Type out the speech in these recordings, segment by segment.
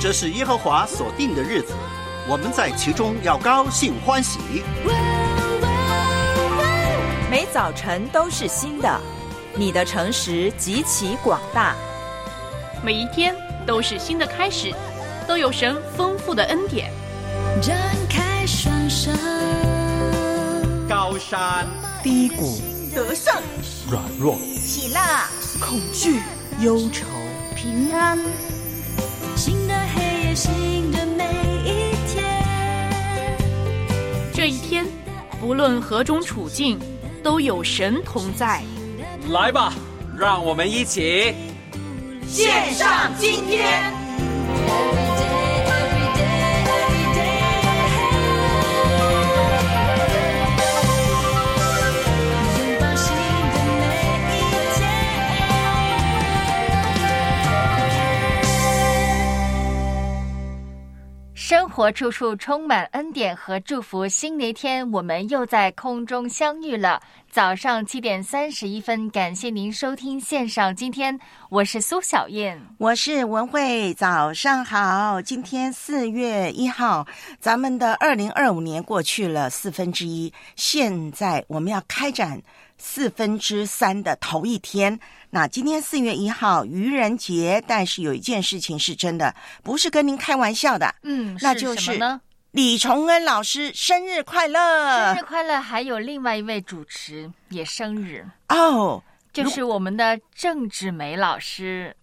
这是耶和华所定的日子，我们在其中要高兴欢喜。 每早晨都是新的，你的诚实极其广大。 每一天都是新的开始，都有神丰富的恩典。 张开双手， 高山低谷， 得胜， 软弱， 喜乐， 恐惧，忧愁， 平安。 新的黑夜，新的每一天。 这一天，不论何种处境，都有神同在。 来吧，让我们一起献上今天。 生活处处充满恩典和祝福，新的一天我们又在空中相遇了。早上7点31分，感谢您收听线上今天，我是苏小燕， 我是文慧，早上好。今天4月1号，咱们的2025年过去了1/4，现在我们要开展3/4的头一天。那今天4月1号愚人节，但是有一件事情是真的，不是跟您开玩笑的，那就是什么呢？ 李崇恩老师生日快乐！ 生日快乐！还有另外一位主持也生日哦， 就是我们的郑芷梅老师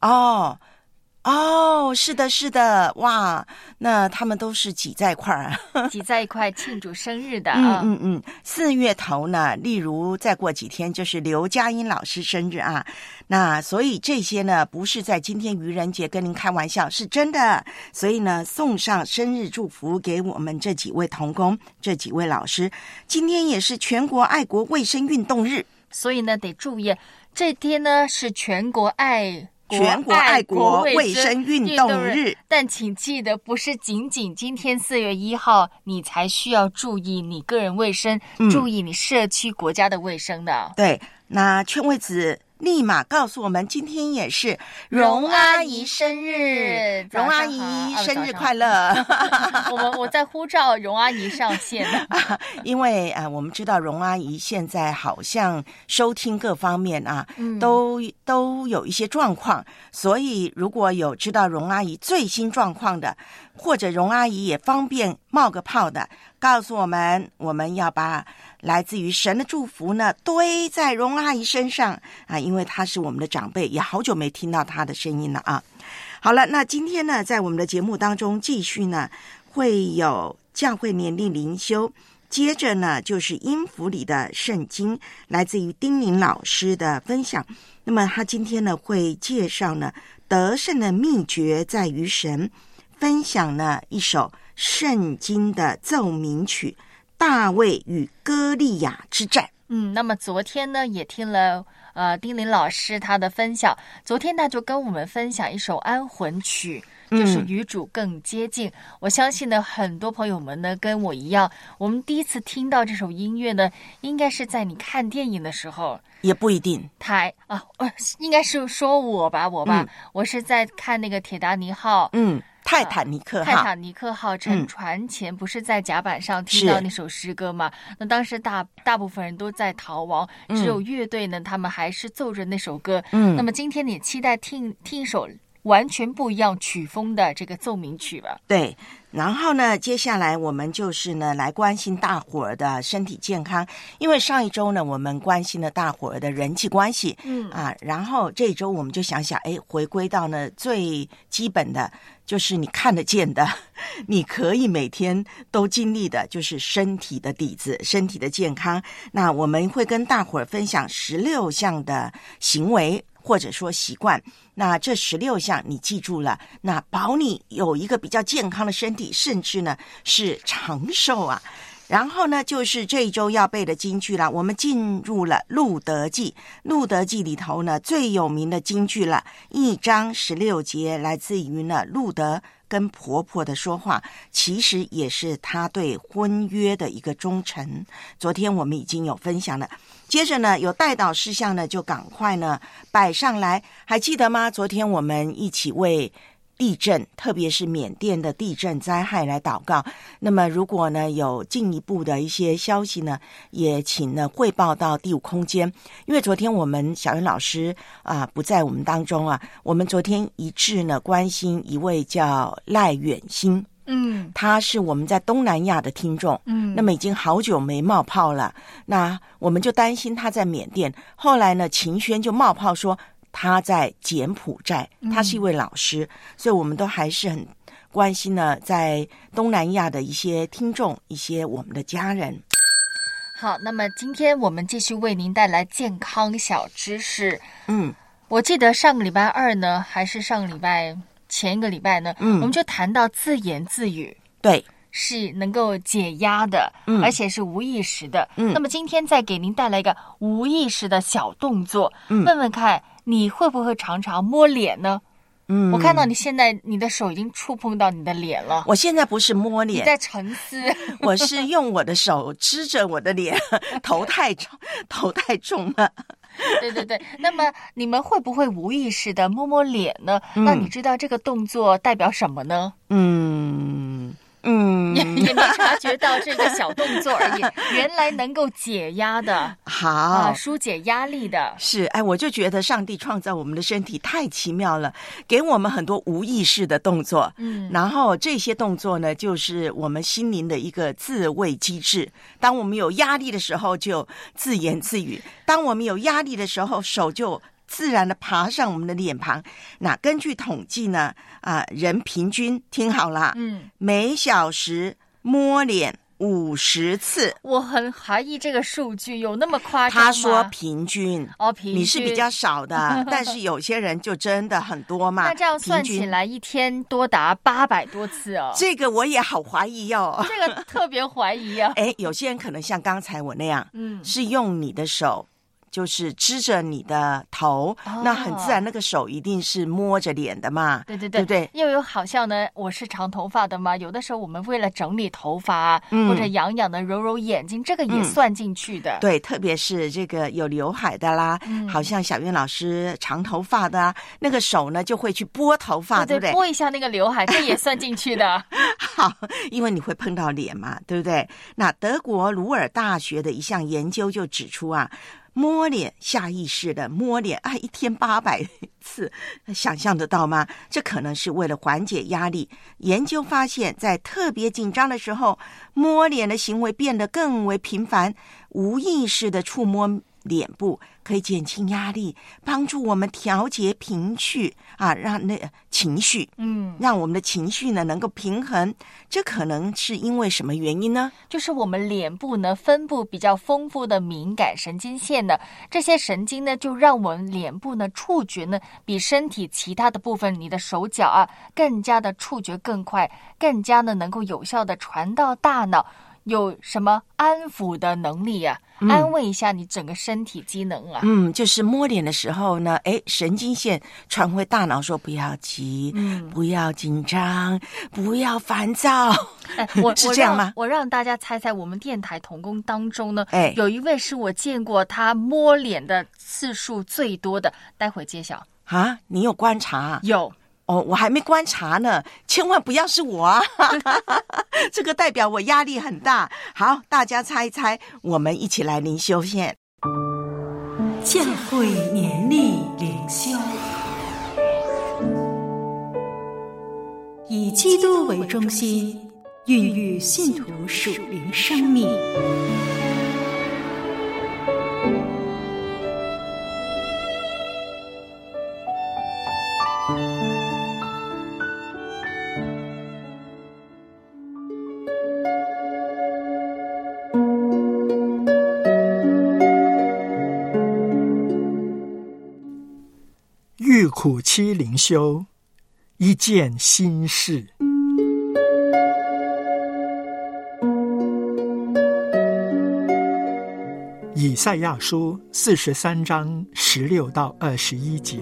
是的，是的，哇，那他们都是挤在一块儿挤在一块庆祝生日的。 4月头呢，例如再过几天就是刘佳音老师生日啊，那所以这些呢不是在今天愚人节跟您开玩笑，是真的。所以呢，送上生日祝福给我们这几位同工，这几位老师。今天也是全国爱国卫生运动日， 所以呢得注意，这天呢是全国爱国卫生运动日， 但请记得，不是仅仅今天4月1号你才需要注意你个人卫生，注意你社区国家的卫生的。 对，那劝慰子立马告诉我们，今天也是荣阿姨生日，荣阿姨生日快乐！ 我在呼召荣阿姨上线因为我们知道荣阿姨现在好像收听各方面都有一些状况，所以如果有知道荣阿姨最新状况的，或者荣阿姨也方便冒个泡的，告诉我们，我们要把来自于神的祝福呢堆在荣阿姨身上因为她是我们的长辈，也好久没听到她的声音了啊。好了，那今天呢在我们的节目当中继续呢会有教会年历灵修，接着呢就是音符里的圣经，来自于丁宁老师的分享。那么他今天呢会介绍呢得胜的秘诀在于神，分享呢一首圣经的奏鸣曲，大卫与歌利亚之战。 那么昨天呢也听了丁玲老师他的分享，昨天他就跟我们分享一首安魂曲，就是与主更接近。我相信呢很多朋友们呢跟我一样，我们第一次听到这首音乐呢应该是在你看电影的时候， 也不一定应该是说我吧我是在看那个铁达尼号泰坦尼克号沉船前，不是在甲板上听到那首诗歌吗？那当时大部分人都在逃亡，只有乐队呢他们还是奏着那首歌。那么今天你期待听一首完全不一样曲风的这个奏鸣曲吧。 对，然后呢接下来我们就是呢来关心大伙儿的身体健康，因为上一周呢我们关心了大伙儿的人际关系然后这一周我们就想想回归到呢最基本的，就是你看得见的，你可以每天都经历的，就是身体的底子，身体的健康。那我们会跟大伙儿分享16项的行为或者说习惯，那这16项你记住了，那保你有一个比较健康的身体，甚至呢是长寿啊。然后呢就是这一周要背的金句了，我们进入了路德记，路德记里头呢最有名的金句了，1章16节，来自于呢路德跟婆婆的说话，其实也是她对婚约的一个忠诚。昨天我们已经有分享了，接着呢有代祷事项呢就赶快呢摆上来，还记得吗？昨天我们一起为地震，特别是缅甸的地震灾害来祷告。那么如果呢有进一步的一些消息呢，也请呢汇报到第五空间。因为昨天我们小云老师不在我们当中啊，我们昨天一致呢关心一位叫赖远兴。他是我们在东南亚的听众，那么已经好久没冒泡了，那我们就担心他在缅甸。后来呢，秦轩就冒泡说他在柬埔寨，他是一位老师，所以我们都还是很关心呢，在东南亚的一些听众，一些我们的家人。 好，那么今天我们继续为您带来健康小知识。我记得上个礼拜二呢，还是上个礼拜前一个礼拜呢，我们就谈到自言自语， 对， 是能够解压的，而且是无意识的。那么今天再给您带来一个无意识的小动作，问问看你会不会常常摸脸呢？我看到你现在你的手已经触碰到你的脸了。 我现在不是摸脸， 你在沉思。 我是用我的手支着我的脸，头太重了。 对对对，那么你们会不会无意识的摸摸脸呢？那你知道这个动作代表什么呢？也没察觉到这个小动作而已，原来能够解压的， 好， 疏解压力的。 是，我就觉得上帝创造我们的身体太奇妙了，给我们很多无意识的动作，然后这些动作呢，就是我们心灵的一个自卫机制。当我们有压力的时候，就自言自语；当我们有压力的时候，手就自然的爬上我们的脸庞。那根据统计呢，人平均听好了，每小时摸脸50次。我很怀疑这个数据有那么夸张吗？ 他说平均， 平均你是比较少的，但是有些人就真的很多嘛。 那这样算起来，一天多达800多次哦。 这个我也好怀疑哦， 这个特别怀疑啊。 有些人可能像刚才我那样，是用你的手。就是支着你的头，那很自然，那个手一定是摸着脸的嘛。对对对，对不对？ 又有好像呢，我是长头发的嘛，有的时候我们为了整理头发或者痒痒的揉揉眼睛，这个也算进去的。 对，特别是这个有刘海的啦，好像小云老师长头发的那个手呢，就会去拨头发，对不对？ 拨一下那个刘海，这也算进去的。 好，因为你会碰到脸嘛，对不对？那德国鲁尔大学的一项研究就指出摸脸，下意识的摸脸，一天800次，想象得到吗？这可能是为了缓解压力。研究发现，在特别紧张的时候，摸脸的行为变得更为频繁，无意识的触摸脸部可以减轻压力，帮助我们调节情绪让情绪，让我们的情绪呢能够平衡。这可能是因为什么原因呢？ 就是我们脸部呢分布比较丰富的敏感神经线呢，这些神经呢就让我们脸部呢触觉呢比身体其他的部分，你的手脚更加的触觉更快，更加呢能够有效的传到大脑。有什么安抚的能力安慰一下你整个身体机能就是摸脸的时候呢，神经线传回大脑说不要急，不要紧张，不要烦躁。是这样吗？ 我让大家猜猜，我们电台同工当中呢，有一位是我见过他摸脸的次数最多的，待会揭晓。 你有观察？ 有。 我还没观察呢，千万不要是我这个代表我压力很大。好，大家猜一猜，我们一起来灵修线。 教会年历灵修，以基督为中心，孕育信徒属灵生命。 遇苦期灵修，一件心事。以赛亚书43章16到21节。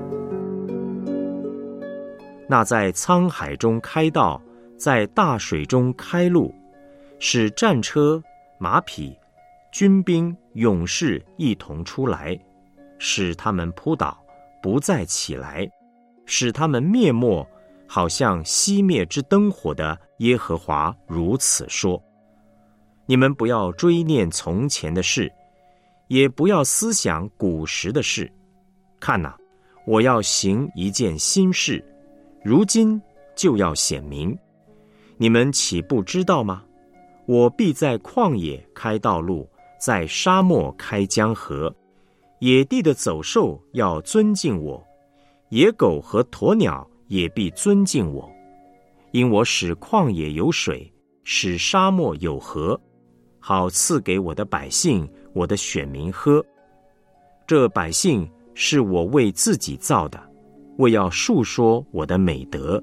那在沧海中开道，在大水中开路，使战车、马匹、军兵、勇士一同出来，使他们扑倒，不再起来，使他们灭没， 好像熄灭之灯火的耶和华如此说：你们不要追念从前的事，也不要思想古时的事。看哪，我要行一件新事，如今就要显明。你们岂不知道吗？我必在旷野开道路，在沙漠开江河。野地的走兽要尊敬我，野狗和鸵鸟也必尊敬我，因我使旷野有水，使沙漠有河，好赐给我的百姓，我的选民喝。这百姓是我为自己造的，为要述说我的美德。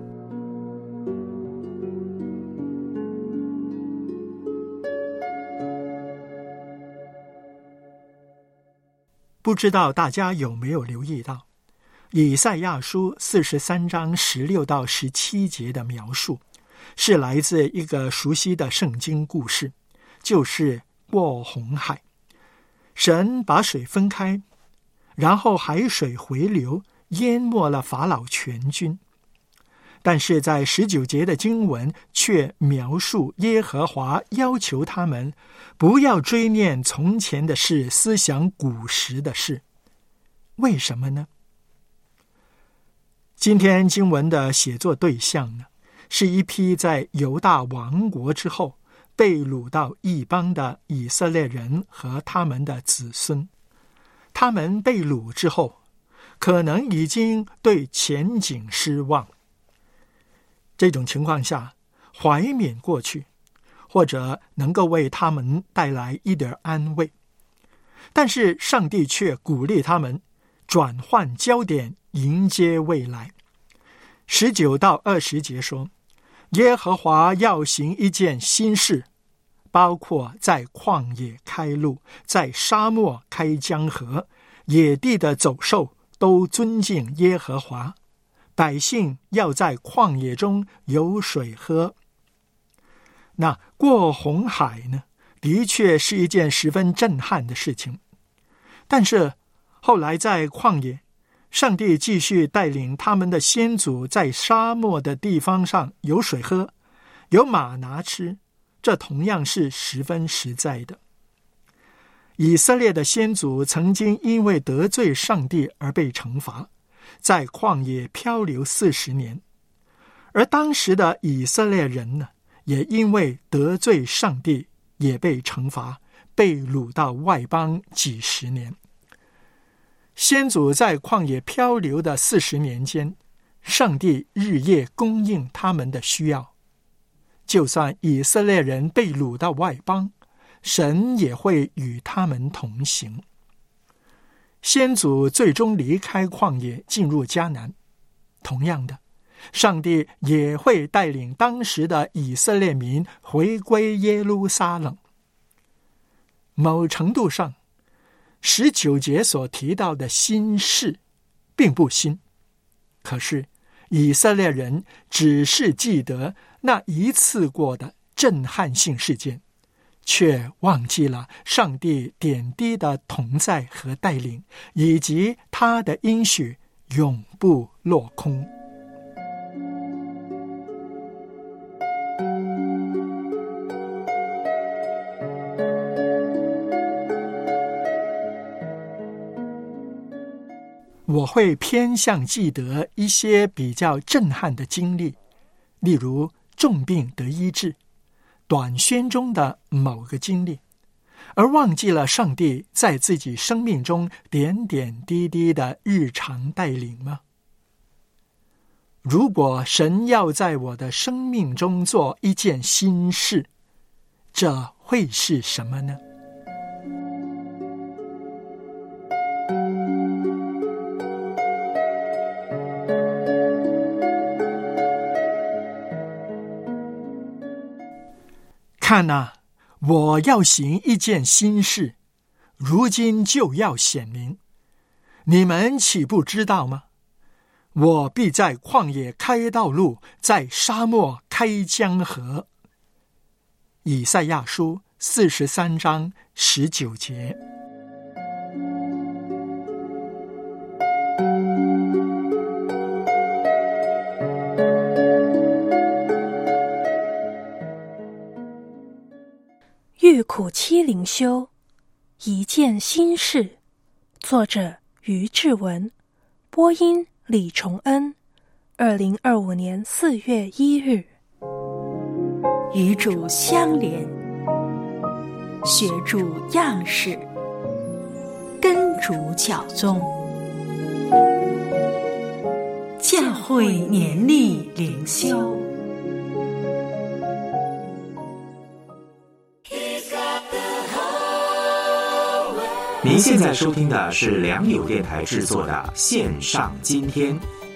不知道大家有没有留意到，以赛亚书43章16到17节的描述，是来自一个熟悉的圣经故事，就是过红海。神把水分开，然后海水回流，淹没了法老全军。但是在19节的经文却描述耶和华要求他们不要追念从前的事，思想古时的事。为什么呢？今天经文的写作对象呢，是一批在犹大亡国之后被掳到异邦的以色列人和他们的子孙。他们被掳之后，可能已经对前景失望。这种情况下，怀缅过去，或者能够为他们带来一点安慰。但是上帝却鼓励他们转换焦点，迎接未来。19到20节说，耶和华要行一件新事，包括在旷野开路，在沙漠开江河，野地的走兽都尊敬耶和华，百姓要在旷野中有水喝。那过红海呢，的确是一件十分震撼的事情。但是后来在旷野，上帝继续带领他们的先祖在沙漠的地方上有水喝，有玛拿吃，这同样是十分实在的。以色列的先祖曾经因为得罪上帝而被惩罚，在旷野漂流40年，而当时的以色列人呢，也因为得罪上帝也被惩罚，被掳到外邦几十年。先祖在旷野漂流的40年间，上帝日夜供应他们的需要。就算以色列人被掳到外邦，神也会与他们同行。先祖最终离开旷野进入迦南，同样的，上帝也会带领当时的以色列民回归耶路撒冷。某程度上，19节所提到的新事并不新，可是以色列人只是记得那一次过的震撼性事件，却忘记了上帝点滴的同在和带领，以及他的应许永不落空。我会偏向记得一些比较震撼的经历，例如重病得医治，短宣中的某个经历，而忘记了上帝在自己生命中点点滴滴的日常带领吗？如果神要在我的生命中做一件新事，这会是什么呢？看哪，我要行一件新事，如今就要显明，你们岂不知道吗？我必在旷野开道路，在沙漠开江河。以赛亚书43章19节。 玉苦期灵修，一件心事，作者于志文，播音李崇恩。2025年4月1日， 与主相连，学主样式，跟主脚踪，教会年历灵修。 您现在收听的是良友电台制作的线上今天。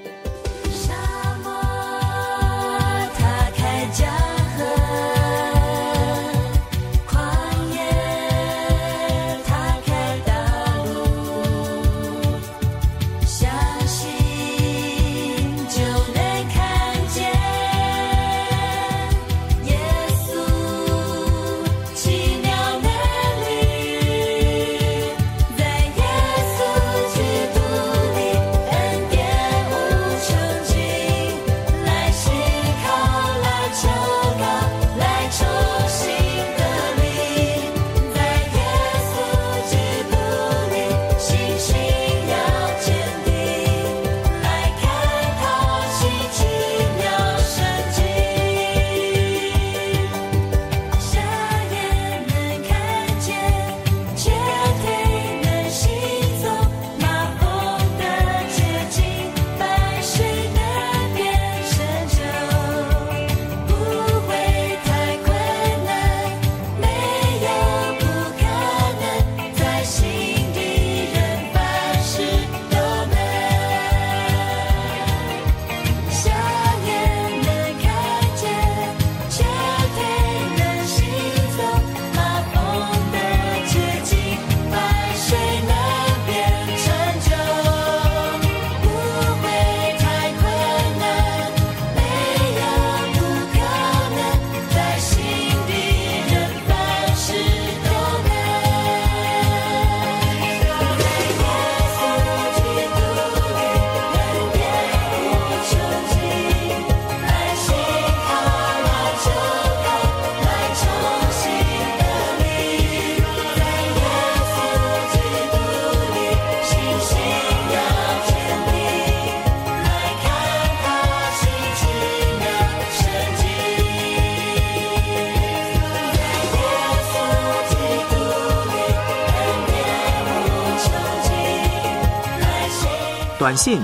短信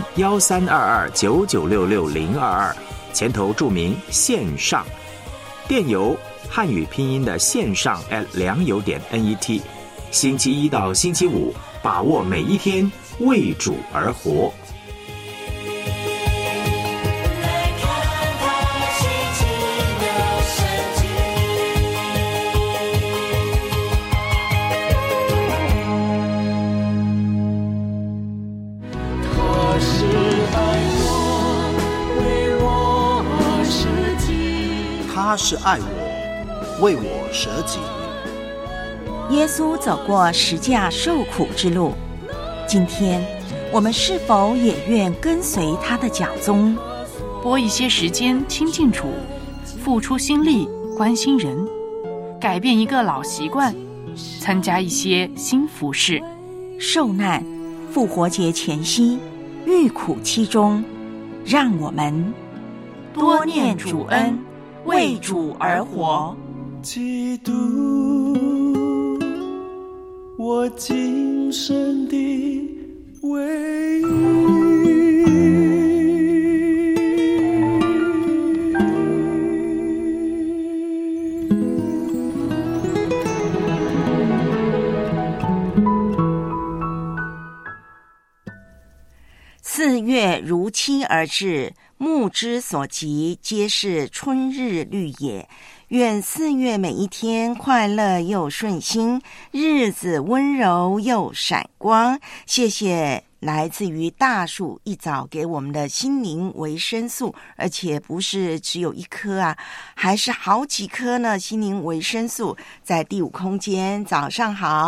132299666022，前头注明线上，电邮汉语拼音的线上良友.net。星期一到星期五，把握每一天，为主而活。 他是爱我，为我舍己。 耶稣走过十架受苦之路，今天我们是否也愿跟随他的脚踪， 拨一些时间亲近主，付出心力关心人，改变一个老习惯，参加一些新服事。 受难复活节前夕，遇苦期中，让我们多念主恩，为主而活。 基督，我今生的唯一。 4月如期而至，目之所及，皆是春日绿野。愿4月每一天快乐又顺心，日子温柔又闪光。谢谢来自于大树一早给我们的心灵维生素，而且不是只有一颗啊，还是好几颗呢。心灵维生素在第5空间，早上好。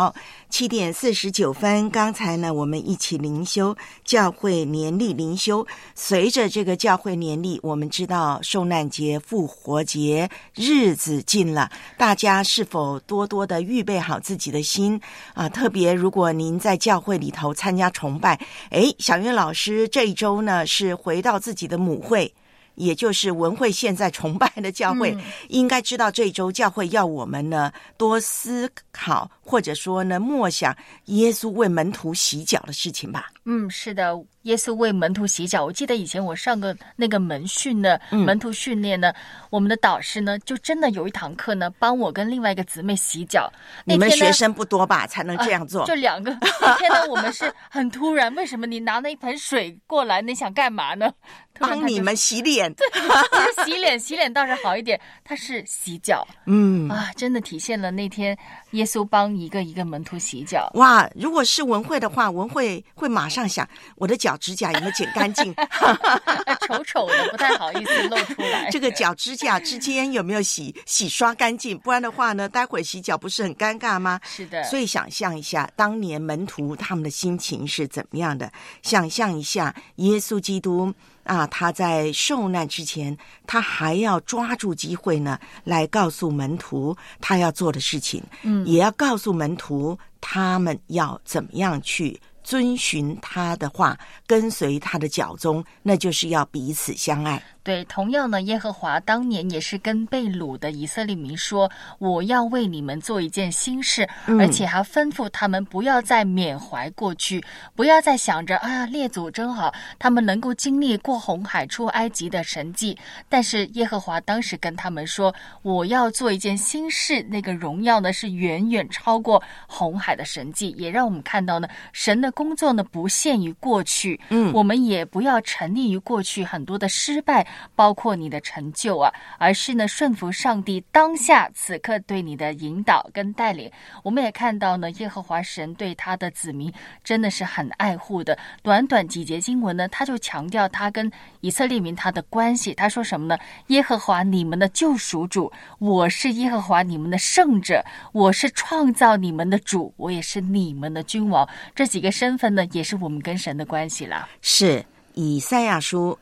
7点49分，刚才呢，我们一起灵修教会年历灵修。随着这个教会年历，我们知道受难节、复活节日子近了，大家是否多多的预备好自己的心啊？特别如果您在教会里头参加崇拜，小云老师这一周呢是回到自己的母会，也就是文会现在崇拜的教会，应该知道这一周教会要我们呢多思考，或者说呢默想耶稣为门徒洗脚的事情吧。 是的，耶稣为门徒洗脚。我记得以前我上个那个门训呢，门徒训练呢，我们的导师呢就真的有一堂课呢帮我跟另外一个姊妹洗脚。 你们学生不多吧才能这样做？ 就2个。那天呢我们是很突然，为什么你拿那一盆水过来，你想干嘛呢？ 帮你们洗脸。 对，不是洗脸倒是好一点，他是洗脚。真的体现了那天耶稣帮一个一个门徒洗脚。 哇，如果是文会的话，文会马上想我的脚指甲有没有剪干净丑丑的不太好意思露出来这个脚指甲之间有没有洗刷干净，不然的话呢待会儿洗脚不是很尴尬吗？ 是的。 所以想象一下当年门徒他们的心情是怎么样的，想象一下耶稣基督他在受难之前，他还要抓住机会呢来告诉门徒他要做的事情，也要告诉门徒他们要怎么样去遵循他的话，跟随他的脚踪，那就是要彼此相爱。 对，同样呢，耶和华当年也是跟被掳的以色列民说，我要为你们做一件新事，而且还吩咐他们不要再缅怀过去，不要再想着列祖真好，他们能够经历过红海出埃及的神迹。但是耶和华当时跟他们说，我要做一件新事，那个荣耀呢是远远超过红海的神迹，也让我们看到呢，神的工作呢不限于过去，我们也不要沉溺于过去很多的失败，包括你的成就而是呢顺服上帝当下此刻对你的引导跟带领。我们也看到呢，耶和华神对他的子民真的是很爱护的。短短几节经文呢，他就强调他跟以色列民他的关系。他说什么呢？耶和华你们的救赎主，我是耶和华你们的圣者，我是创造你们的主，我也是你们的君王。这几个身份呢，也是我们跟神的关系啦。 是以赛亚书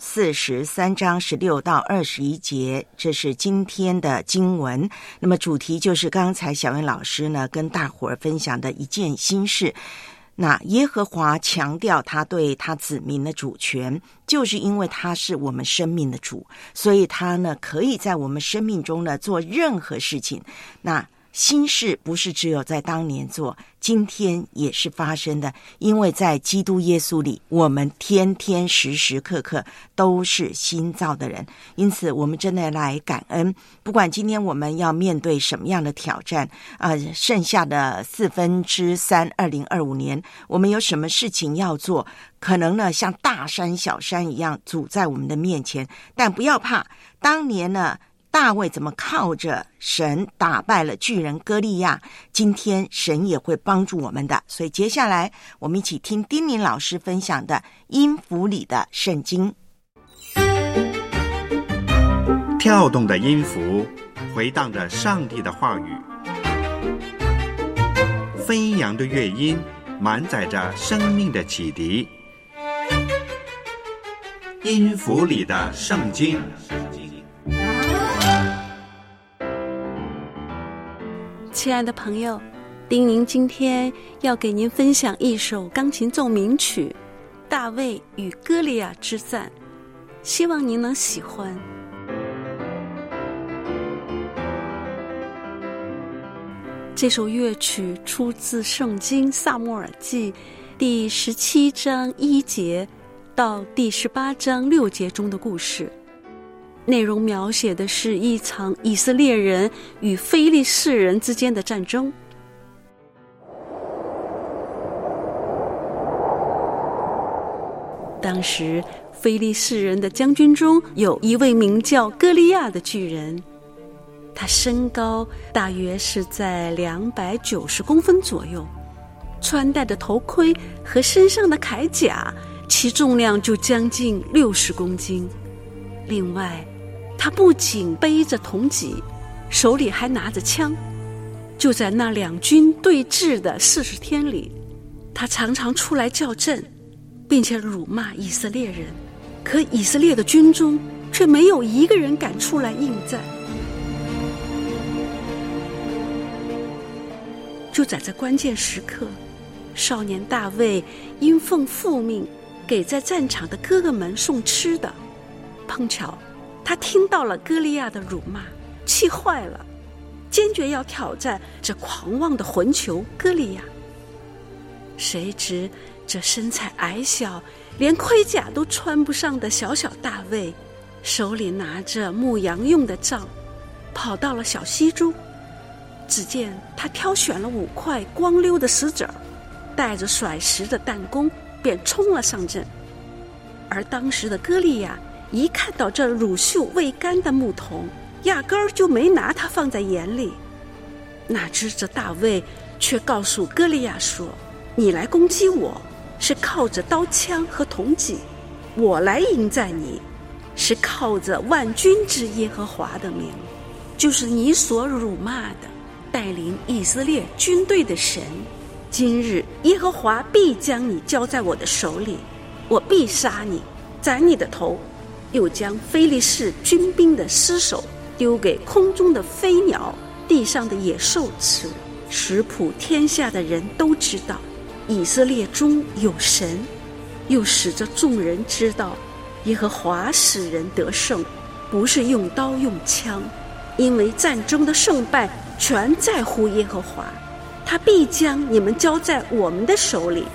43章16到21节，这是今天的经文。那么主题就是刚才小文老师呢跟大伙儿分享的一件新事。那耶和华强调他对他子民的主权，就是因为他是我们生命的主，所以他呢可以在我们生命中呢做任何事情。那新事不是只有在当年做，今天也是发生的，因为在基督耶稣里，我们天天时时刻刻都是新造的人。因此我们真的来感恩，不管今天我们要面对什么样的挑战剩下的3/4 2025年我们有什么事情要做，可能呢像大山小山一样阻在我们的面前，但不要怕，当年呢大卫怎么靠着神打败了巨人歌利亚，今天神也会帮助我们的。所以接下来我们一起听丁宁老师分享的音符里的圣经。 跳动的音符回荡着上帝的话语，飞扬的乐音满载着生命的启迪。音符里的圣经。 亲爱的朋友，丁宁今天要给您分享一首钢琴奏鸣曲《大卫与歌利亚之战》，希望您能喜欢。这首乐曲出自圣经撒母耳记第17章1节到第18章6节中的故事，内容描写的是一场以色列人与非利士人之间的战争。当时非利士人的将军中有一位名叫歌利亚的巨人，他身高大约是在290公分左右，穿戴的头盔和身上的铠甲其重量就将近60公斤。另外他不仅背着铜戟，手里还拿着枪， 就在那两军对峙的40天里，他常常出来校正，并且辱骂以色列人，可以色列的军中却没有一个人敢出来应战。就在这关键时刻，少年大卫因奉父命给在战场的哥哥们送吃的，碰巧他听到了歌利亚的辱骂，气坏了，坚决要挑战这狂妄的混球歌利亚。谁知这身材矮小，连盔甲都穿不上的小小大卫，手里拿着牧羊用的杖，跑到了小溪中。只见他挑选了5块光溜的石子儿，带着甩石的弹弓，便冲了上阵。而当时的歌利亚一看到这乳臭未干的牧童，压根儿就没拿他放在眼里。哪知这大卫却告诉歌利亚说：“你来攻击我，是靠着刀枪和铜戟；我来迎战你，是靠着万军之耶和华的名，就是你所辱骂的带领以色列军队的神。今日耶和华必将你交在我的手里，我必杀你，斩你的头，又将非利士军兵的尸首丢给空中的飞鸟，地上的野兽吃。使普天下的人都知道以色列中有神，又使这众人知道耶和华使人得胜，不是用刀用枪，因为战争的胜败全在乎耶和华，他必将你们交在我们的手里。”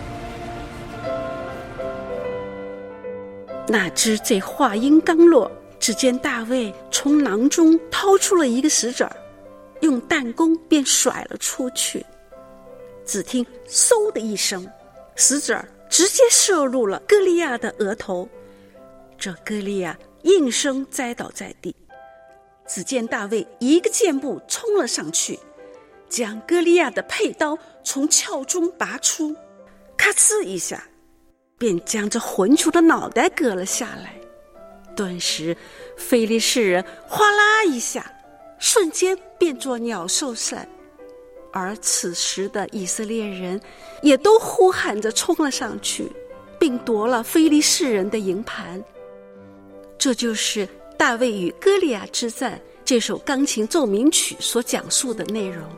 哪知这话音刚落，只见大卫从囊中掏出了一个石子儿，用弹弓便甩了出去。只听嗖的一声，石子儿直接射入了歌利亚的额头，这歌利亚应声栽倒在地。只见大卫一个箭步冲了上去，将歌利亚的佩刀从鞘中拔出，咔哧一下便将这混球的脑袋割了下来。顿时非利士人哗啦一下，瞬间变作鸟兽散。而此时的以色列人也都呼喊着冲了上去，并夺了非利士人的营盘。这就是大卫与歌利亚之战这首钢琴奏鸣曲所讲述的内容。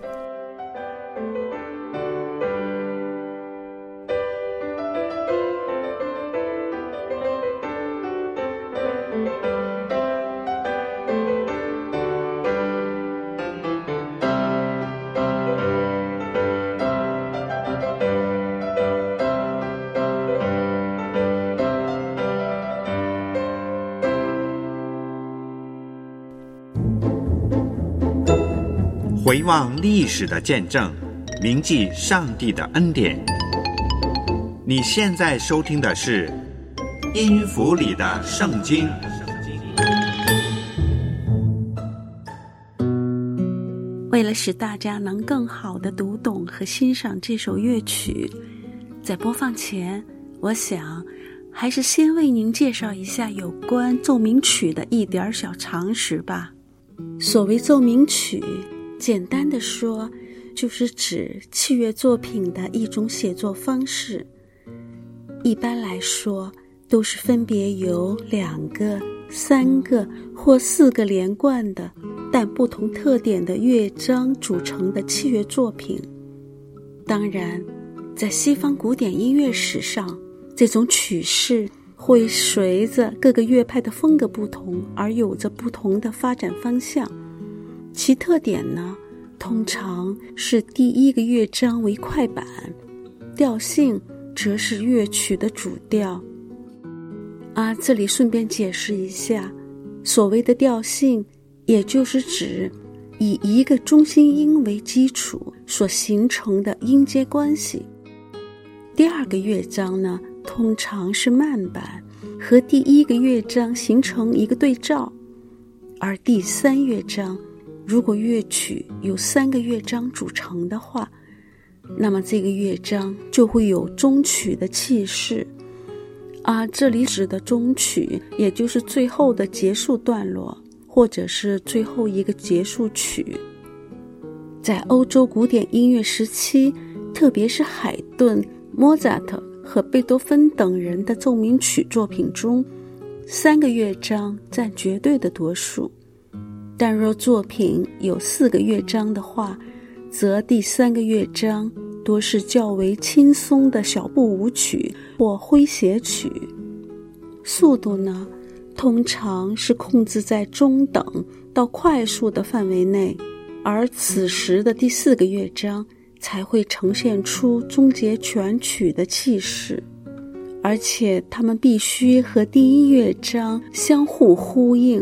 回望历史的见证，铭记上帝的恩典。你现在收听的是音符里的圣经。 为了使大家能更好地读懂和欣赏这首乐曲，在播放前，我想还是先为您介绍一下有关奏鸣曲的一点小常识吧。所谓奏鸣曲，简单的说，就是指器乐作品的一种写作方式。一般来说，都是分别由2个、3个或4个连贯的，但不同特点的乐章组成的器乐作品。当然，在西方古典音乐史上，这种曲式会随着各个乐派的风格不同而有着不同的发展方向。其特点呢，通常是第1个乐章为快板，调性则是乐曲的主调。这里顺便解释一下，所谓的调性，也就是指以一个中心音为基础所形成的音阶关系。第2个乐章呢，通常是慢板，和第1个乐章形成一个对照。而第3乐章，如果乐曲由3个乐章组成的话，那么这个乐章就会有终曲的气势。这里指的终曲，也就是最后的结束段落，或者是最后一个结束曲。 在欧洲古典音乐时期，特别是海顿、莫扎特和贝多芬等人的奏鸣曲作品中，3个乐章占绝对的多数。但若作品有4个乐章的话，则第3个乐章多是较为轻松的小步舞曲或诙谐曲，速度呢，通常是控制在中等到快速的范围内，而此时的第4个乐章才会呈现出终结全曲的气势，而且它们必须和第1乐章相互呼应。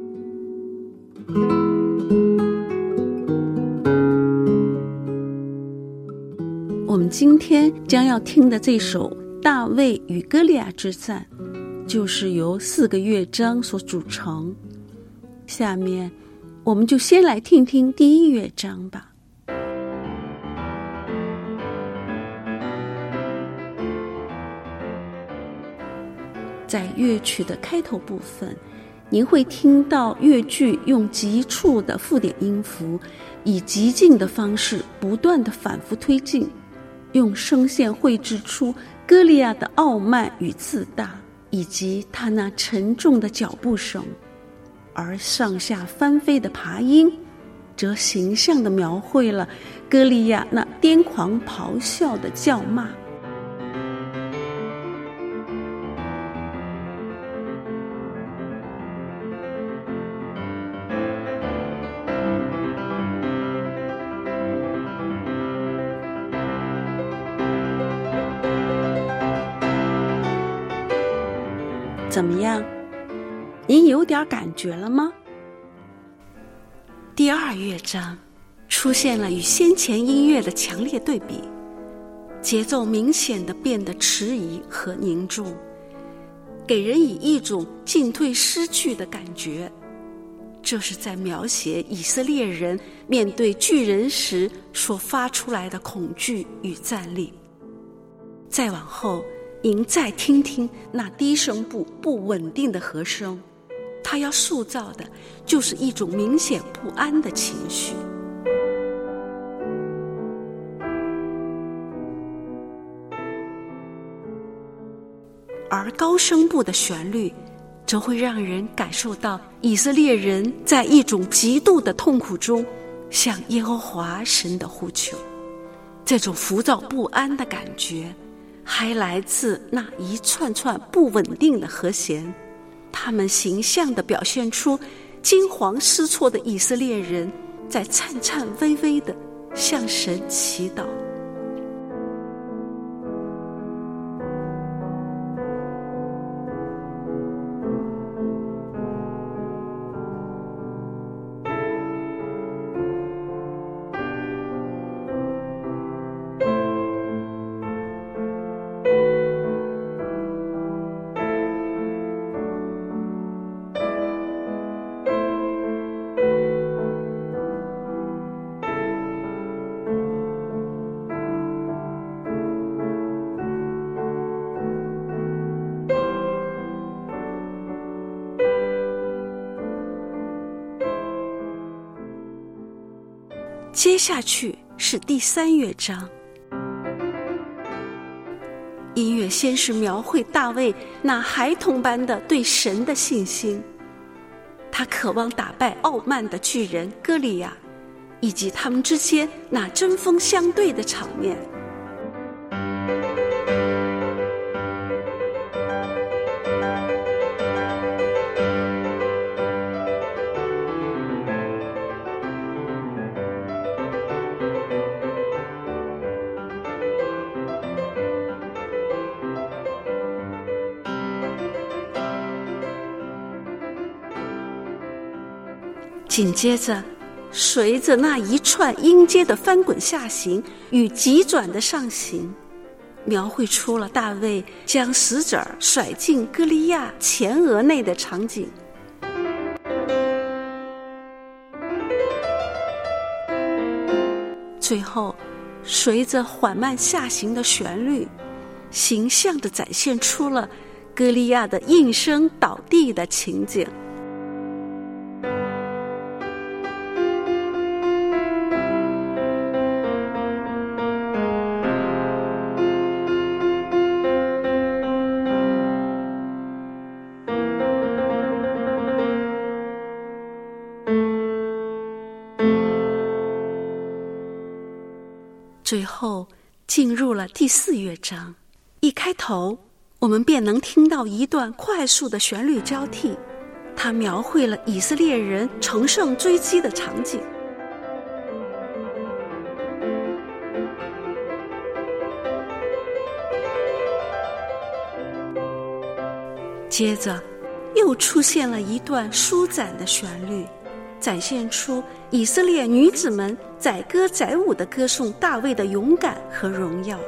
我们今天将要听的这首《大卫与歌利亚之战》，就是由4个乐章所组成。下面我们就先来听听第1乐章吧。在乐曲的开头部分，您会听到乐句用急促的附点音符，以极进的方式不断地反复推进，用声线绘制出歌利亚的傲慢与自大，以及他那沉重的脚步声，而上下翻飞的爬音则形象地描绘了歌利亚那癫狂咆哮的叫骂。怎么样？您有点感觉了吗？第2乐章出现了与先前音乐的强烈对比，节奏明显地变得迟疑和凝重，给人以一种进退失据的感觉。这是在描写以色列人面对巨人时所发出来的恐惧与战栗。再往后，您再听听那低声部不稳定的和声，它要塑造的就是一种明显不安的情绪。而高声部的旋律则会让人感受到以色列人在一种极度的痛苦中向耶和华神的呼求。这种浮躁不安的感觉还来自那一串串不稳定的和弦，他们形象地表现出惊惶失措的以色列人在颤颤巍巍地向神祈祷。接下去是第3乐章，音乐先是描绘大卫那孩童般的对神的信心，他渴望打败傲慢的巨人歌利亚，以及他们之间那针锋相对的场面。紧接着，随着那一串音阶的翻滚下行与急转的上行，描绘出了大卫将石子甩进歌利亚前额内的场景。最后，随着缓慢下行的旋律，形象地展现出了歌利亚的应声倒地的情景。 最后进入了第4乐章。一开头，我们便能听到一段快速的旋律交替，它描绘了以色列人乘胜追击的场景。接着又出现了一段舒展的旋律，展现出以色列女子们载歌载舞地歌颂大卫的勇敢和荣耀。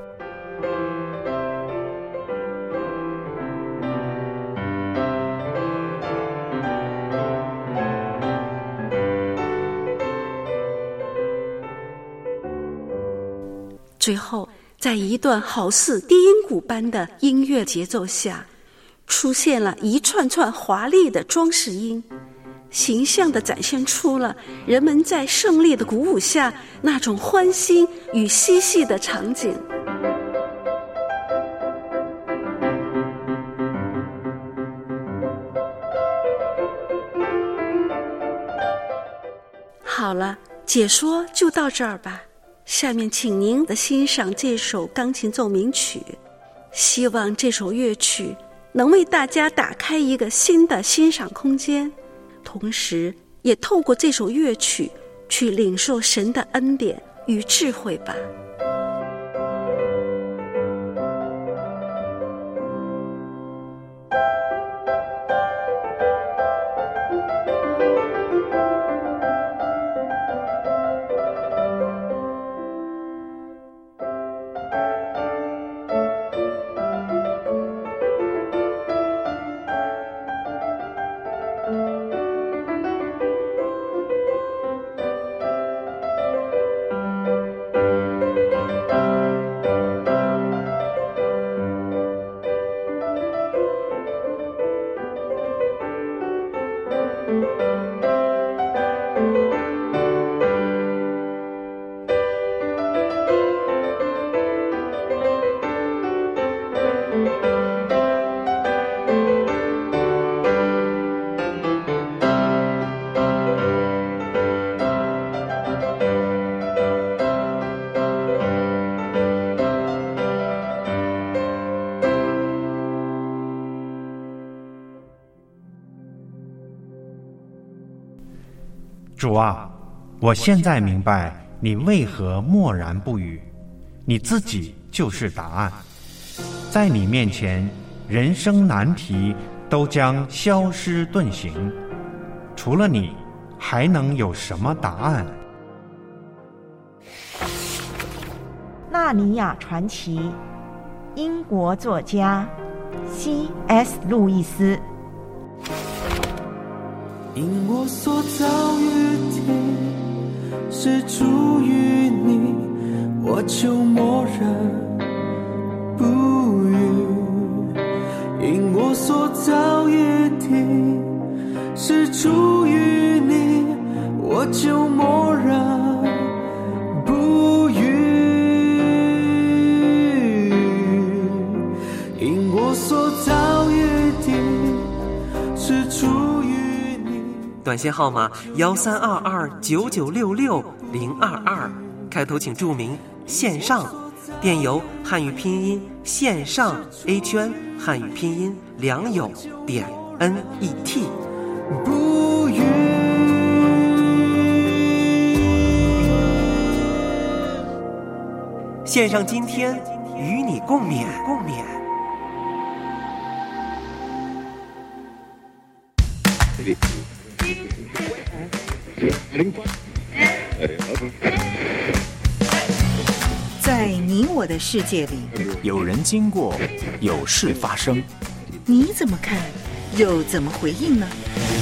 最后，在一段好似低音鼓般的音乐节奏下，出现了一串串华丽的装饰音，形象地展现出了人们在胜利的鼓舞下那种欢欣与嬉戏的场景。好了，解说就到这儿吧。下面请您欣赏这首钢琴奏鸣曲，希望这首乐曲能为大家打开一个新的欣赏空间，同时也透过这首乐曲去领受神的恩典与智慧吧。 主啊，我现在明白你为何默然不语，你自己就是答案。在你面前，人生难题都将消失遁形，除了你，还能有什么答案？ 纳尼亚传奇，英国作家 C.S. 路易斯。 因我所遭遇的是出于你，我就默然不语。因我所遭遇的是出于你，我就默然不语。因我所遭遇的是出于短信号码13229966-022，开头请注明线上，电邮汉语拼音线上 A 圈汉语拼音良友.net。 不语。 线上今天与你共勉。 在你我的世界里， 有人经过，有事发生， 你怎么看，又怎么回应呢？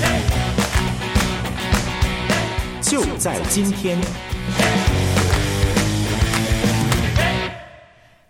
就在今天。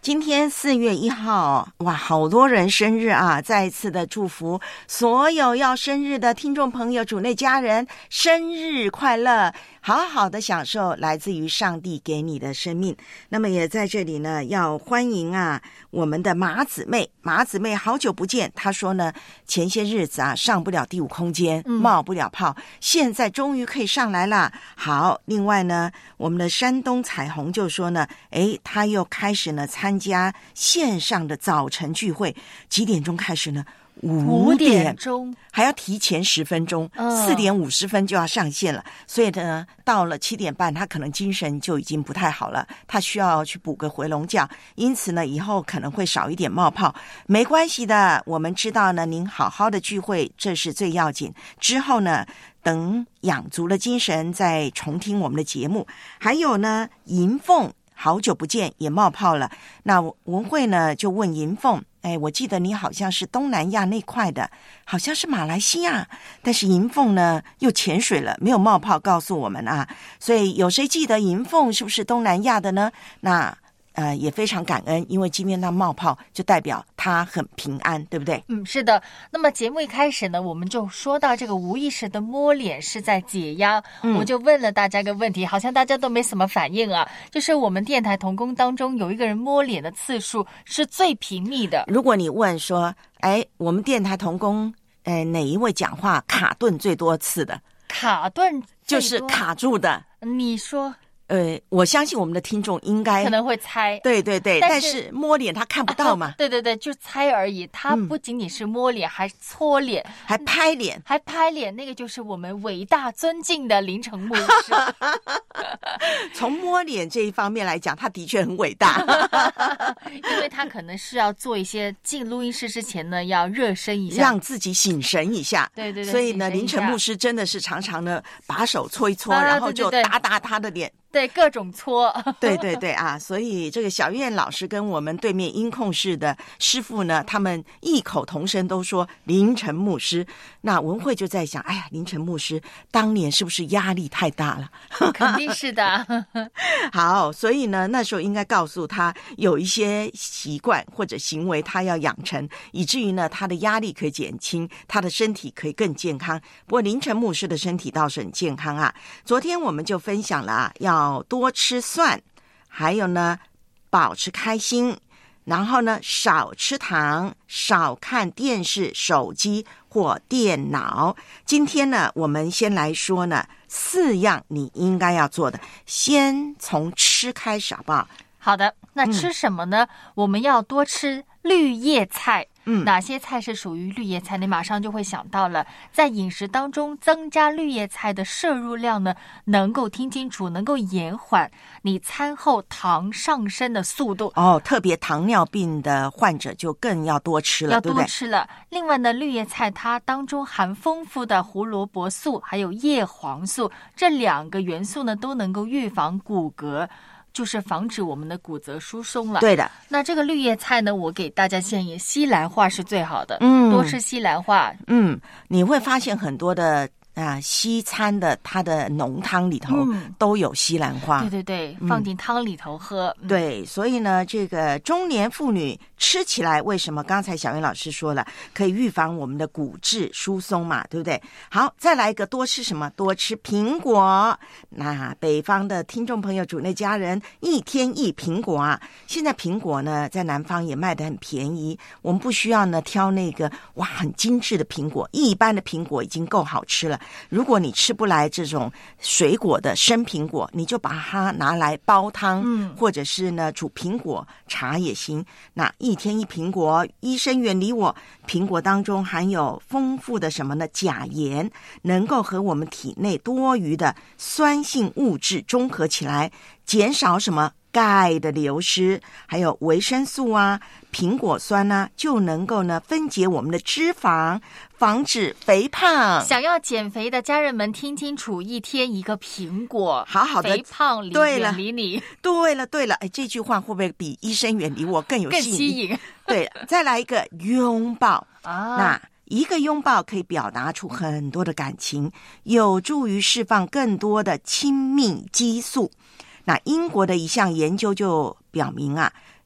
今天4月1号，哇，好多人生日啊！再一次的祝福所有要生日的听众朋友、主内家人，生日快乐！好好的享受来自于上帝给你的生命。那么也在这里呢，要欢迎啊我们的马姊妹。马姊妹好久不见，她说呢，前些日子啊上不了第5空间，冒不了泡，现在终于可以上来了。好，另外呢，我们的山东彩虹就说呢，她又开始呢参加线上的早晨聚会，几点钟开始呢？5点钟， 还要提前10分钟，4点50分就要上线了。所以呢，到了7点半，他可能精神就已经不太好了，他需要去补个回笼觉。因此呢，以后可能会少一点冒泡，没关系的。我们知道呢，您好好的聚会，这是最要紧。之后呢，等养足了精神，再重听我们的节目。还有呢，银凤好久不见，也冒泡了。那文慧呢，就问银凤。我记得你好像是东南亚那块的，好像是马来西亚，但是银凤呢又潜水了，没有冒泡告诉我们啊。所以有谁记得银凤是不是东南亚的呢？那也非常感恩，因为今天他冒泡就代表他很平安，对不对？ 是的。那么节目一开始呢，我们就说到这个无意识的摸脸是在解压，我就问了大家一个问题，好像大家都没什么反应啊，就是我们电台同工当中有一个人摸脸的次数是最频密的。 如果你问说，我们电台同工哪一位讲话卡顿最多次的？ 卡顿就是卡住的。 你说？ 我相信我们的听众应该可能会猜， 对对对，但是摸脸他看不到嘛， 对对对，就猜而已。他不仅仅是摸脸，还搓脸， 还拍脸， 那个就是我们伟大尊敬的林成牧师。 从摸脸这一方面来讲，他的确很伟大， 因为他可能是要做一些进录音室之前呢，要热身一下， 让自己醒神一下。对对对，所以呢，林成牧师真的是常常呢把手搓一搓，然后就打打他的脸。 对，各种搓。 对对对啊，所以这个小燕老师跟我们对面音控室的师傅呢，他们异口同声都说林成牧师。那文慧就在想，林成牧师当年是不是压力太大了？ 肯定是的。 好，所以呢，那时候应该告诉他有一些习惯或者行为他要养成，以至于呢，他的压力可以减轻，他的身体可以更健康。不过林成牧师的身体倒是很健康啊。昨天我们就分享了要多吃蒜，还有呢保持开心，然后呢少吃糖，少看电视、手机或电脑。今天呢我们先来说呢4样你应该要做的，先从吃开始好不好？ 好的，那吃什么呢？我们要多吃绿叶菜。哪些菜是属于绿叶菜？你马上就会想到了，在饮食当中增加绿叶菜的摄入量呢，能够听清楚，能够延缓你餐后糖上升的速度。 特别糖尿病的患者就更要多吃了，对不对？ 要多吃了。另外呢，绿叶菜它当中含丰富的胡萝卜素还有叶黄素，这2个元素呢都能够预防骨骼，就是防止我们的骨骼疏松了。 对的。 那这个绿叶菜呢，我给大家建议西兰花是最好的。多吃西兰花。 你会发现很多的西餐的它的浓汤里头都有西兰花。 对对对，放进汤里头喝。 对，所以呢，这个中年妇女吃起来，为什么刚才小云老师说了，可以预防我们的骨质疏松嘛，对不对？好，再来一个，多吃什么？多吃苹果。那北方的听众朋友、主内家人，1天1苹果啊。现在苹果呢，在南方也卖得很便宜，我们不需要呢挑那个很精致的苹果，一般的苹果已经够好吃了。如果你吃不来这种水果的生苹果，你就把它拿来煲汤，或者是呢煮苹果茶也行。那1天1苹果，医生远离我。苹果当中含有丰富的什么呢？钾盐，能够和我们体内多余的酸性物质中和起来，减少什么？钙的流失，还有维生素啊、苹果酸啊，就能够呢分解我们的脂肪，防止肥胖。 想要减肥的家人们听清楚，1天1个苹果， 好好的肥胖远离你。 对了，这句话会不会比医生远离我更有吸引？对，再来一个拥抱那一个拥抱可以表达出很多的感情，有助于释放更多的亲密激素。那英国的一项研究就表明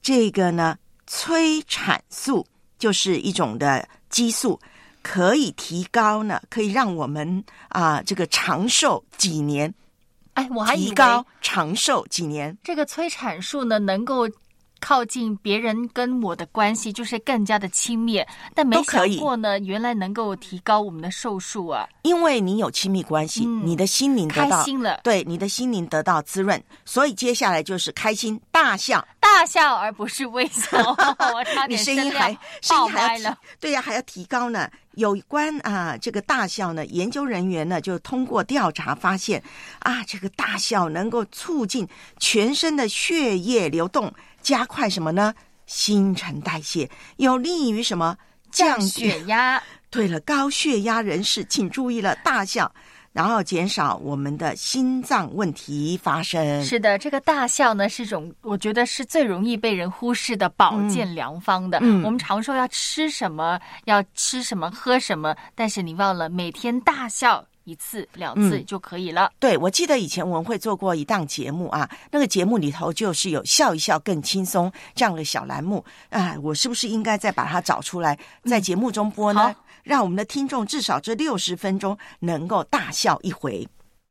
这个呢催产素就是一种的激素，可以提高呢，可以让我们这个长寿几年。 我还以为提高长寿几年。 这个催产素呢，能够靠近别人跟我的关系，就是更加的亲密，但没想过呢，原来能够提高我们的寿数啊！ 因为你有亲密关系，你的心灵得到开心了， 对，你的心灵得到滋润，所以接下来就是开心大笑， 而不是微笑。我差点声音还要对呀，还要提高呢。有关这个大笑呢，研究人员呢就通过调查发现这个大笑能够促进全身的血液流动，加快什么呢？新陈代谢，有利于什么？ 降血压。 对了，高血压人士请注意了，大笑然后减少我们的心脏问题发生。 是的，这个大笑呢是种我觉得是最容易被人忽视的保健良方的。我们常说要吃什么喝什么，但是你忘了每天大笑1次2次就可以了。 对，我记得以前我们会做过一档节目那个节目里头就是有笑一笑更轻松这样的小栏目我是不是应该再把它找出来在节目中播呢？让我们的听众至少这60分钟能够大笑一回。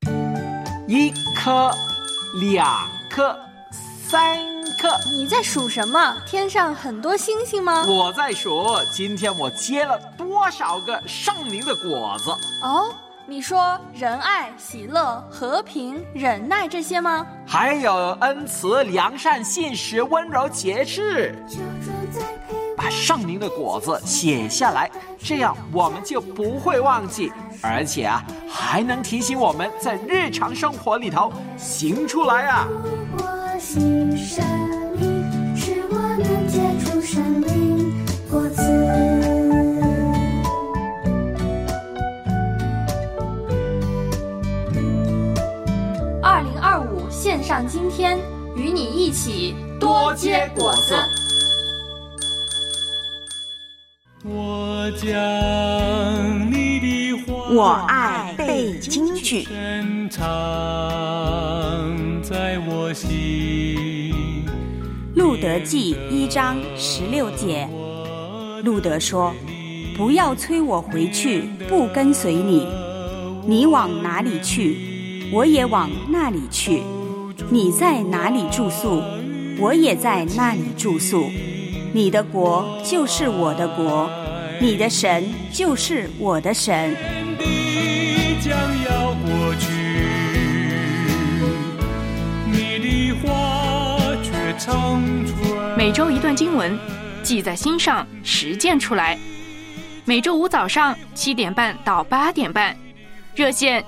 1颗2颗3颗。 你在数什么？天上很多星星吗？ 我在数今天我结了多少个圣灵的果子。 你说仁爱、喜乐、和平、忍耐这些吗？ 还有恩慈、良善、信实、温柔、节制。把圣灵的果子写下来，这样我们就不会忘记，而且还能提醒我们在日常生活里头行出来我心生命，使我能结出生命果子。 2025线上今天，与你一起多结果子。 我爱背京剧。 路德记1章16节，路德说：不要催我回去，不跟随你。你往哪里去，我也往那里去。你在哪里住宿，我也在那里住宿。你的国就是我的国，你的神就是我的神。 将要过去，你的话却长存。 每周一段经文，记在心上，实践出来。每周5早上7点半到8点半，热线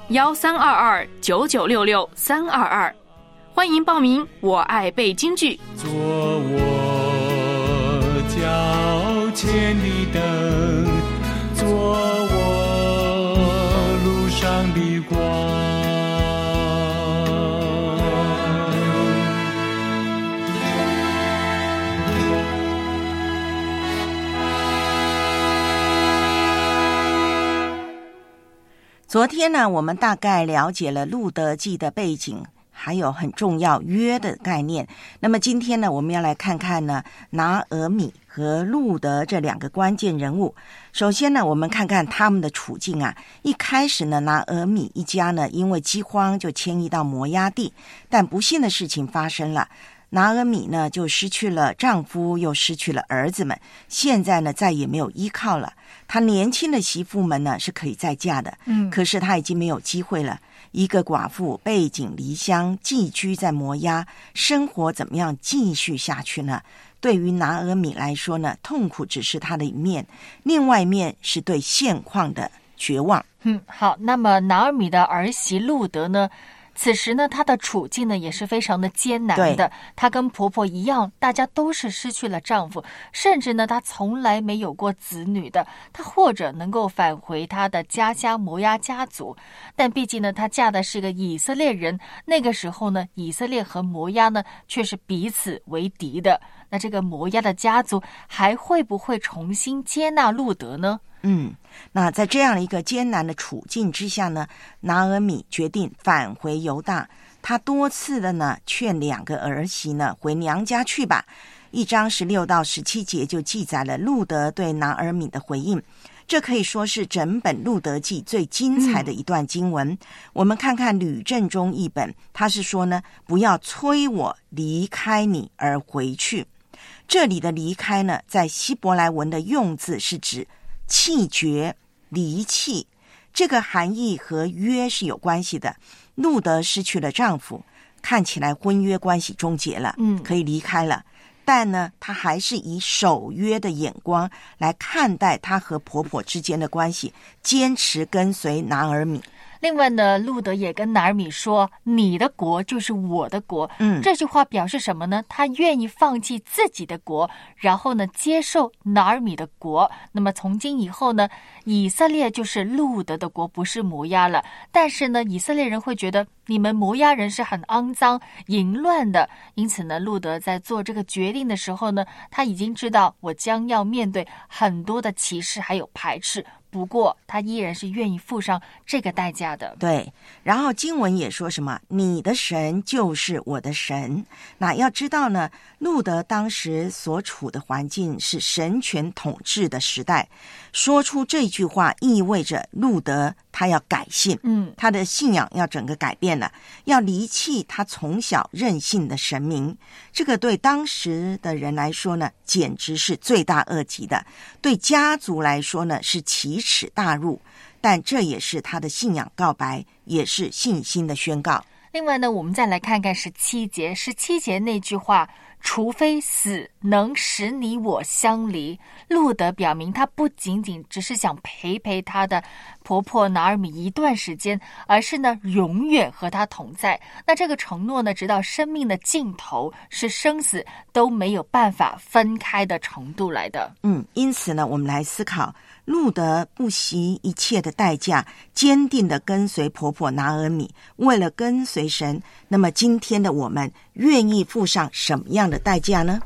13229966-322，欢迎报名。我爱背京剧。 做我脚前的灯，做我路上的光。 昨天呢，我们大概了解了路德记的背景，还有很重要约的概念。那么今天呢，我们要来看看呢拿俄米和路德这2个关键人物。首先呢，我们看看他们的处境啊。一开始呢，拿俄米一家呢因为饥荒就迁移到摩押地，但不幸的事情发生了。拿俄米呢就失去了丈夫，又失去了儿子们，现在呢再也没有依靠了。她年轻的媳妇们呢是可以再嫁的，可是她已经没有机会了。一个寡妇背井离乡，寄居在摩押，生活怎么样继续下去呢？对于拿俄米来说呢，痛苦只是她的一面，另外一面是对现况的绝望。 好，那么拿俄米的儿媳路德呢，此时呢，她的处境呢也是非常的艰难的。她跟婆婆一样，大家都是失去了丈夫，甚至呢，她从来没有过子女的。她或者能够返回她的家乡摩押家族，但毕竟呢，她嫁的是个以色列人。那个时候呢，以色列和摩押呢却是彼此为敌的。那这个摩押的家族还会不会重新接纳路德呢？ 那在这样一个艰难的处境之下呢，拿俄米决定返回犹大。他多次的呢劝2个儿媳呢回娘家去吧， 1章16到17节就记载了路得对拿俄米的回应。这可以说是整本路得记最精彩的一段经文。我们看看吕正中译本，他是说呢，不要催我离开你而回去。这里的离开呢，在希伯来文的用字是指弃绝、离弃，这个含义和约是有关系的。路得失去了丈夫，看起来婚约关系终结了，可以离开了。但呢，她还是以守约的眼光来看待她和婆婆之间的关系，坚持跟随拿俄米。 另外呢，路得也跟拿俄米说，你的国就是我的国。这句话表示什么呢？他愿意放弃自己的国，然后呢，接受拿俄米的国。那么从今以后呢，以色列就是路得的国，不是摩押了。但是呢，以色列人会觉得你们摩押人是很肮脏淫乱的，因此呢，路得在做这个决定的时候呢，他已经知道我将要面对很多的歧视还有排斥，不过他依然是愿意付上这个代价的。 对，然后经文也说什么，你的神就是我的神。那要知道呢，路得当时所处的环境是神权统治的时代，说出这句话意味着路得他要改信，他的信仰要整个改变了，要离弃他从小任性的神明。这个对当时的人来说呢，简直是罪大恶极的，对家族来说呢，是奇耻大辱，但这也是他的信仰告白，也是信心的宣告。 另外呢，我们再来看看17节那句话，除非死能使你我相离。路得表明他不仅仅只是想陪他的婆婆拿俄米一段时间，而是呢永远和他同在。那这个承诺呢，直到生命的尽头，是生死都没有办法分开的程度来的。 因此呢，我们来思考，路得不惜一切的代价，坚定的跟随婆婆拿俄米，为了跟随神。那么今天的我们愿意付上什么样的代价呢？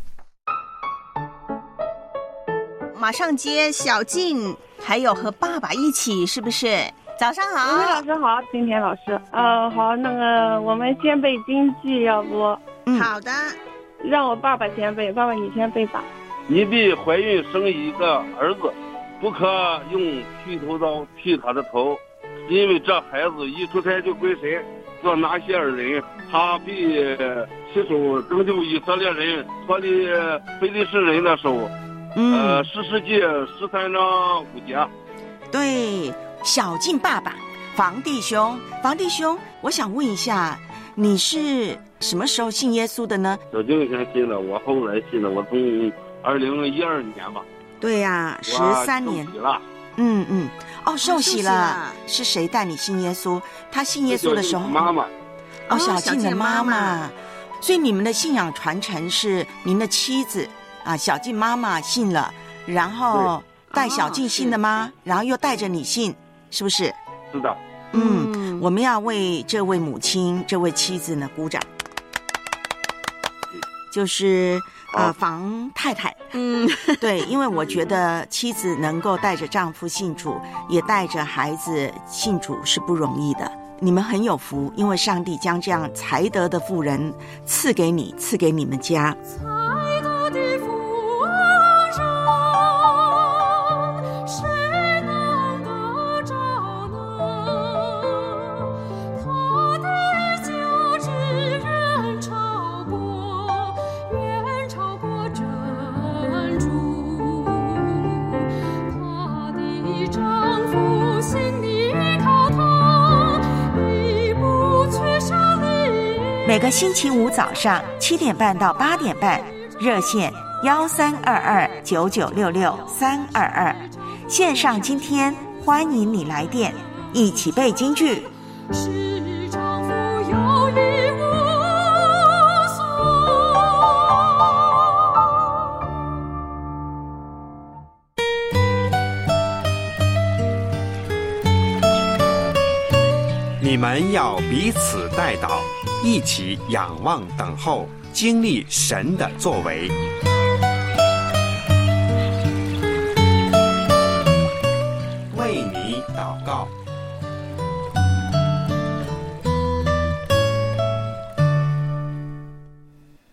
马上接小静，还有和爸爸一起，是不是？早上好， 老师好，今天老师，好，那个我们先背京剧，要不？ 好的， 让我爸爸先背，爸爸你先背吧。 你必怀孕生一个儿子，不可用剃头刀剃他的头，因为这孩子一出胎就归神。做拿西尔人，他必亲手拯救以色列人脱离非利士人的手。士师记13章5节。 对，小静爸爸，房弟兄，我想问一下，你是什么时候信耶稣的呢？ 小静先信了，我后来信了，我从2012年吧。 对呀，13年了。 受洗了，是谁带你信耶稣？他信耶稣的时候， 妈妈。 小静的妈妈。所以你们的信仰传承是您的妻子小静妈妈信了，然后带小静信的吗？然后又带着你信，是不是？ 是的。 我们要为这位母亲、这位妻子呢鼓掌。就是房太太，对，因为我觉得妻子能够带着丈夫信主，也带着孩子信主是不容易的。你们很有福，因为上帝将这样才德的妇人赐给你，赐给你们家。 才德的妇人，谁能得着呢？他的救之人超过，远超过珍珠。他的丈夫心里靠他，一步去胜利。 每个星期五早上7点半到8点半，热线13229966-322，线上今天欢迎你来电，一起背京剧。 是丈夫有一无所。 你们要彼此代祷，一起仰望等候，经历神的作为。为你祷告。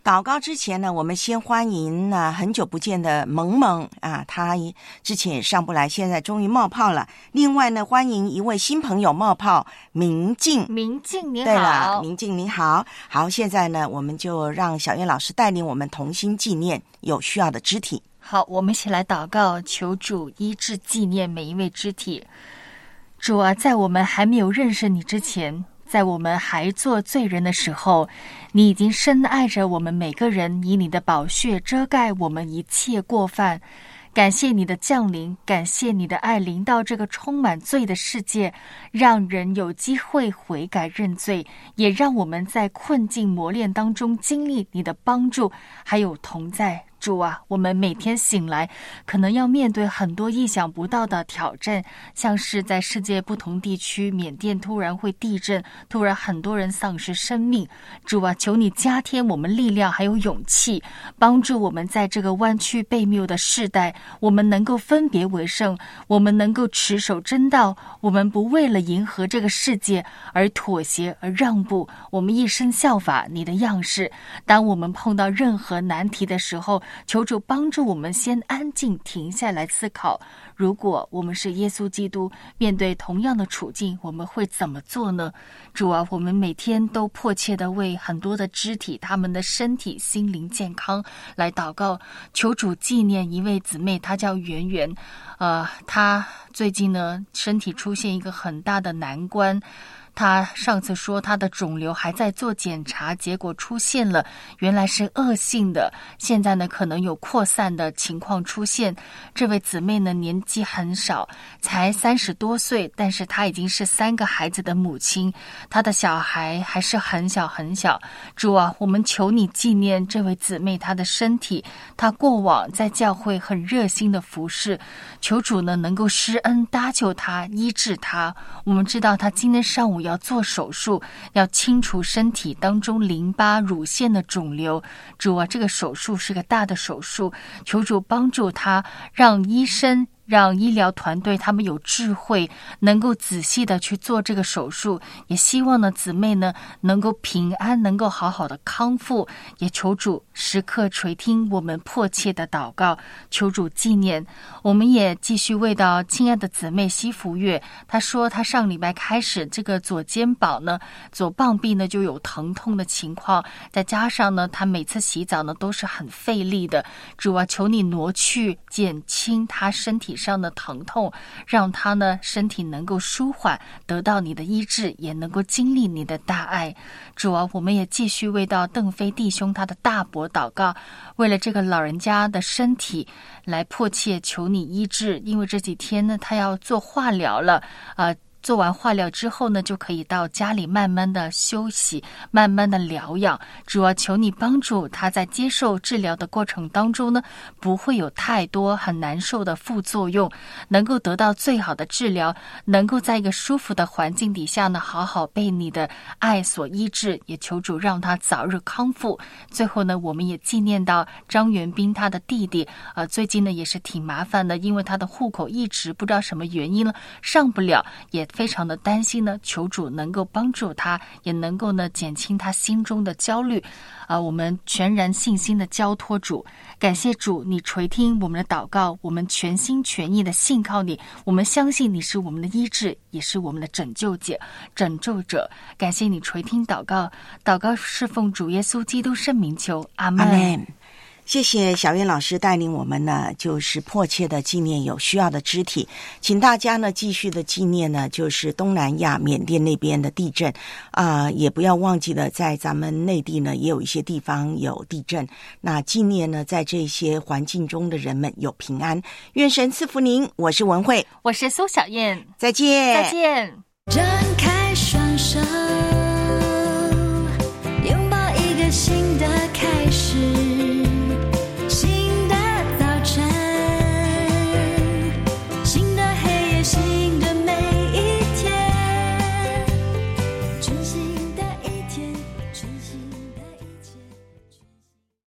祷告之前呢，我们先欢迎呢很久不见的萌萌啊，他之前也上不来，现在终于冒泡了。另外呢，欢迎一位新朋友冒泡，明静。 明静你好。 对了，明静你好。好，现在呢，我们就让小燕老师带领我们同心纪念有需要的肢体。 好，我们一起来祷告，求主医治纪念每一位肢体。主啊，在我们还没有认识你之前，在我们还做罪人的时候，你已经深爱着我们每个人，以你的宝血遮盖我们一切过犯。感谢你的降临，感谢你的爱临到这个充满罪的世界，让人有机会悔改认罪，也让我们在困境磨练当中经历你的帮助还有同在。主啊，我们每天醒来可能要面对很多意想不到的挑战，像是在世界不同地区，缅甸突然会地震，突然很多人丧失生命。主啊，求你加添我们力量还有勇气，帮助我们在这个弯曲悖谬的世代，我们能够分别为圣，我们能够持守真道，我们不为了迎合这个世界而妥协而让步，我们一生效法你的样式。当我们碰到任何难题的时候，求主帮助我们先安静停下来思考，如果我们是耶稣基督，面对同样的处境，我们会怎么做呢？主啊，我们每天都迫切的为很多的肢体，他们的身体心灵健康来祷告，求主纪念一位姊妹，她叫圆圆，她最近呢身体出现一个很大的难关。他上次说他的肿瘤还在做检查，结果出现了，原来是恶性的，现在呢可能有扩散的情况出现。这位姊妹呢年纪很少，才30多岁，但是她已经是3个孩子的母亲，她的小孩还是很小很小。主啊，我们求你纪念这位姊妹她的身体，她过往在教会很热心的服侍，求主呢能够施恩搭救她，医治她。我们知道她今天上午要做手术，要清除身体当中淋巴乳腺的肿瘤。主啊，这个手术是个大的手术，求主帮助他，让医生让医疗团队他们有智慧，能够仔细的去做这个手术，也希望呢姊妹呢能够平安，能够好好的康复，也求主时刻垂听我们迫切的祷告，求主纪念。我们也继续为到亲爱的姊妹西福月，她说她上礼拜开始这个左肩膀呢左棒臂呢就有疼痛的情况，再加上呢她每次洗澡呢都是很费力的。主啊，求你挪去减轻她身体上的疼痛，让她呢身体能够舒缓，得到你的医治，也能够经历你的大爱。主啊，我们也继续为到邓飞弟兄他的大伯祷告，为了这个老人家的身体来迫切求你医治，因为这几天呢他要做化疗了，做完化疗之后呢，就可以到家里慢慢的休息，慢慢的疗养。主啊，求你帮助他在接受治疗的过程当中呢，不会有太多很难受的副作用，能够得到最好的治疗，能够在一个舒服的环境底下呢，好好被你的爱所医治，也求主让他早日康复。最后呢，我们也纪念到张元斌他的弟弟，最近呢也是挺麻烦的，因为他的户口一直不知道什么原因了上不了，也非常的担心呢，求主能够帮助他，也能够呢减轻他心中的焦虑。我们全然信心的交托主，感谢主，你垂听我们的祷告，我们全心全意的信靠你，我们相信你是我们的医治，也是我们的拯救者。感谢你垂听祷告，祷告是奉主耶稣基督圣名求，阿们。 阿们。谢谢小燕老师带领我们呢，就是迫切的纪念有需要的肢体，请大家呢继续的纪念呢，就是东南亚缅甸那边的地震也不要忘记了，在咱们内地呢也有一些地方有地震，那纪念呢在这些环境中的人们有平安，愿神赐福您。我是文慧， 我是苏小燕， 再见， 再见。 张开双手，拥抱一个新的开始。新的每一天，珍惜